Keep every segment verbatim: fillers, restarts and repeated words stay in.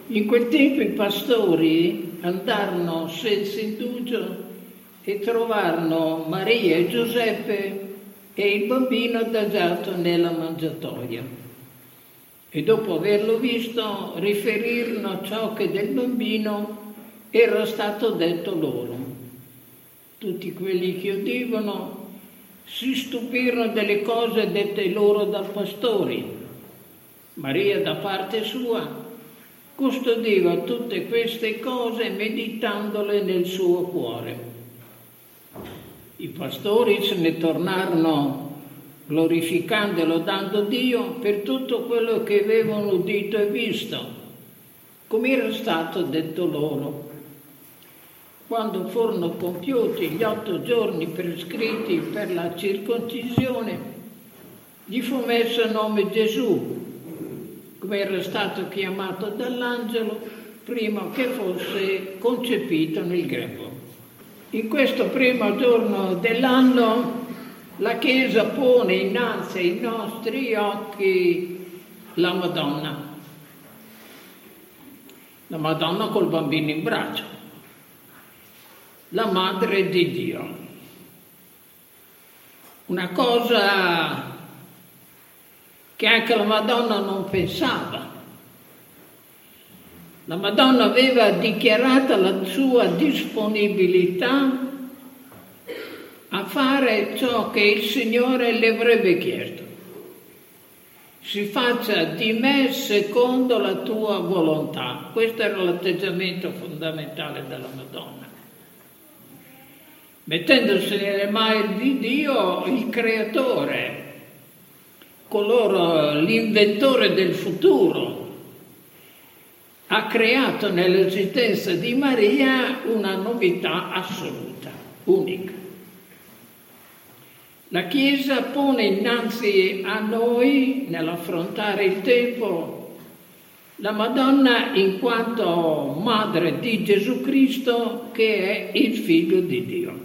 In quel tempo i pastori andarono senza indugio e trovarono Maria e Giuseppe e il bambino adagiato nella mangiatoia. E dopo averlo visto, riferirono ciò che del bambino era stato detto loro. Tutti quelli che udivano si stupirono delle cose dette loro dal pastore. Maria, da parte sua, custodiva tutte queste cose meditandole nel suo cuore. I pastori se ne tornarono glorificando e lodando Dio per tutto quello che avevano udito e visto, come era stato detto loro. Quando furono compiuti gli otto giorni prescritti per la circoncisione, gli fu messo il nome Gesù, come era stato chiamato dall'angelo prima che fosse concepito nel grembo. In questo primo giorno dell'anno la Chiesa pone innanzi ai nostri occhi la Madonna, la Madonna col bambino in braccio, la Madre di Dio. Una cosa che anche la Madonna non pensava. La Madonna aveva dichiarato la sua disponibilità a fare ciò che il Signore le avrebbe chiesto. Si faccia di me secondo la tua volontà. Questo era l'atteggiamento fondamentale della Madonna. Mettendosi nelle mani di Dio, il Creatore, coloro, l'inventore del futuro, ha creato nell'esistenza di Maria una novità assoluta, unica. La Chiesa pone innanzi a noi, nell'affrontare il tempo, la Madonna in quanto Madre di Gesù Cristo, che è il Figlio di Dio.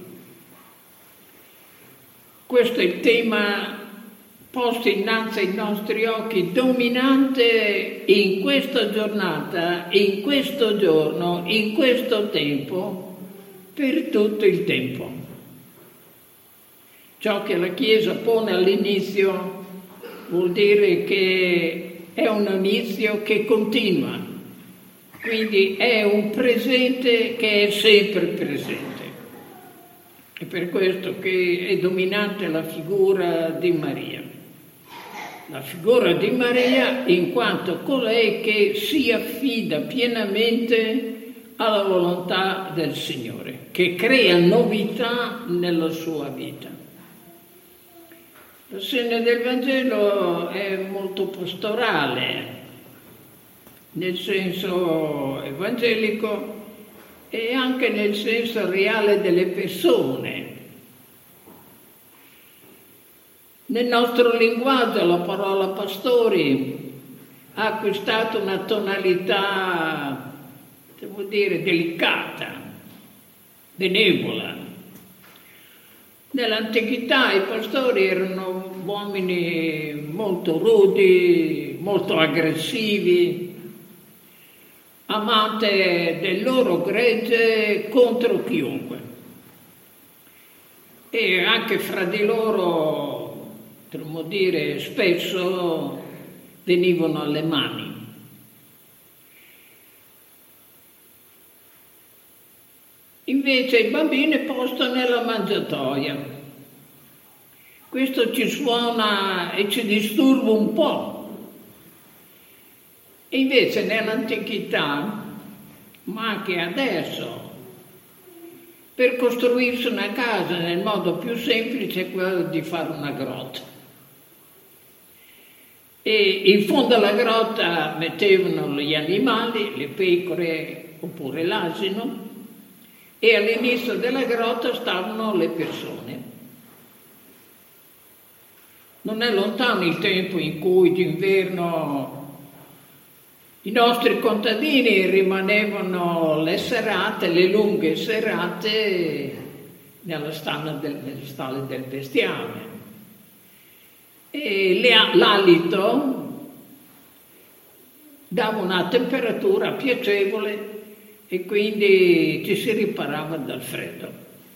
Questo è il tema posto innanzi ai nostri occhi, dominante in questa giornata, in questo giorno, in questo tempo, per tutto il tempo. Ciò che la Chiesa pone all'inizio vuol dire che è un inizio che continua, quindi è un presente che è sempre presente. È per questo che è dominante la figura di Maria. La figura di Maria in quanto colei che si affida pienamente alla volontà del Signore, che crea novità nella sua vita. Il segno del Vangelo è molto pastorale, nel senso evangelico e anche nel senso reale delle persone. Nel nostro linguaggio la parola pastori ha acquistato una tonalità, devo dire, delicata, benevola. Nell'antichità i pastori erano uomini molto rudi, molto aggressivi, amate del loro gregge contro chiunque. E anche fra di loro, potremmo dire, spesso venivano alle mani. Invece il bambino è posto nella mangiatoia. Questo ci suona e ci disturba un po'. E invece nell'antichità, ma anche adesso, per costruirsi una casa nel modo più semplice è quello di fare una grotta. E in fondo alla grotta mettevano gli animali, le pecore oppure l'asino, e all'inizio della grotta stavano le persone. Non è lontano il tempo in cui d'inverno i nostri contadini rimanevano le serate, le lunghe serate, nella stalla del, nelle stalle del bestiame. E l'alito dava una temperatura piacevole e quindi ci si riparava dal freddo.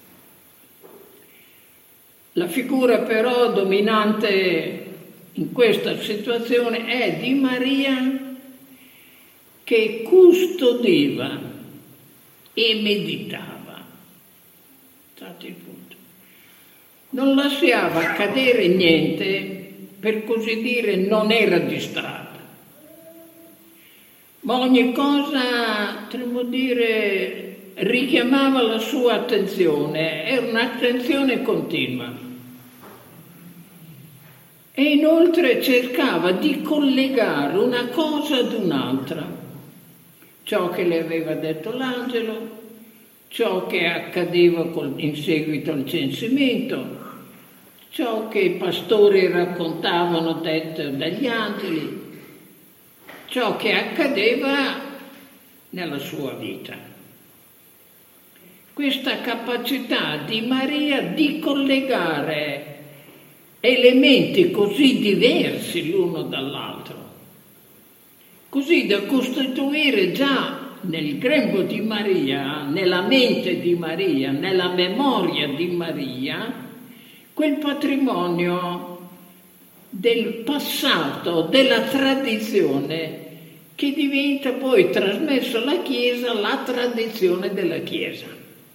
La figura però dominante in questa situazione è di Maria che custodiva e meditava. Stato il punto. Non lasciava accadere niente, per così dire, non era distratta. Ma ogni cosa, potremmo dire, richiamava la sua attenzione, era un'attenzione continua. E inoltre cercava di collegare una cosa ad un'altra. Ciò che le aveva detto l'angelo, ciò che accadeva col, in seguito al censimento, ciò che i pastori raccontavano detto dagli angeli, ciò che accadeva nella sua vita. Questa capacità di Maria di collegare elementi così diversi l'uno dall'altro, così da costituire già nel grembo di Maria, nella mente di Maria, nella memoria di Maria, quel patrimonio del passato, della tradizione, che diventa poi trasmesso alla Chiesa, la tradizione della Chiesa,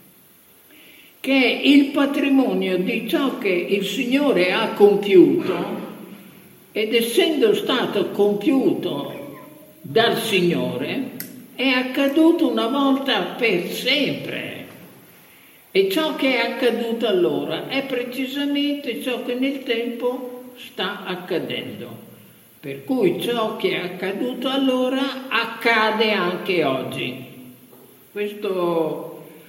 che è il patrimonio di ciò che il Signore ha compiuto, ed essendo stato compiuto dal Signore, è accaduto una volta per sempre. E ciò che è accaduto allora è precisamente ciò che nel tempo sta accadendo. Per cui ciò che è accaduto allora accade anche oggi. Questo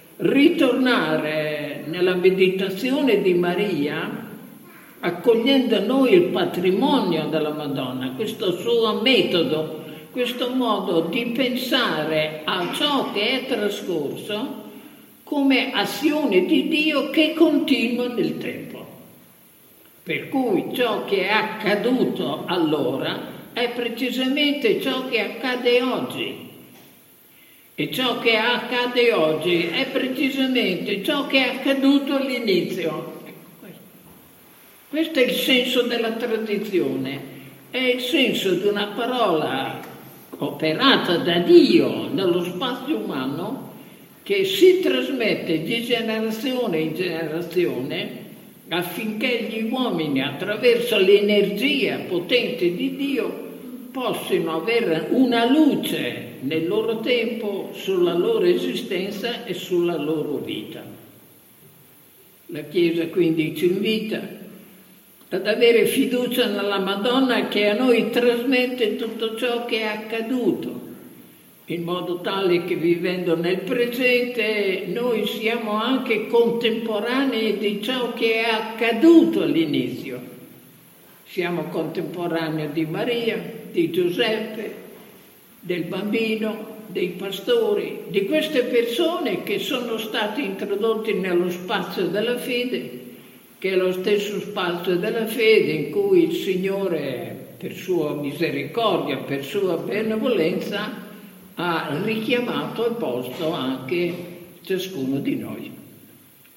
ritornare nella meditazione di Maria, accogliendo a noi il patrimonio della Madonna, questo suo metodo, questo modo di pensare a ciò che è trascorso come azione di Dio che continua nel tempo. Per cui ciò che è accaduto allora è precisamente ciò che accade oggi. E ciò che accade oggi è precisamente ciò che è accaduto all'inizio. Questo è il senso della tradizione, è il senso di una parola operata da Dio nello spazio umano che si trasmette di generazione in generazione affinché gli uomini, attraverso l'energia potente di Dio, possano avere una luce nel loro tempo sulla loro esistenza e sulla loro vita. La Chiesa quindi ci invita ad avere fiducia nella Madonna che a noi trasmette tutto ciò che è accaduto, in modo tale che vivendo nel presente noi siamo anche contemporanei di ciò che è accaduto all'inizio. Siamo contemporanei di Maria, di Giuseppe, del bambino, dei pastori, di queste persone che sono state introdotte nello spazio della fede, che è lo stesso spazio della fede in cui il Signore, per sua misericordia, per sua benevolenza, ha richiamato al posto anche ciascuno di noi.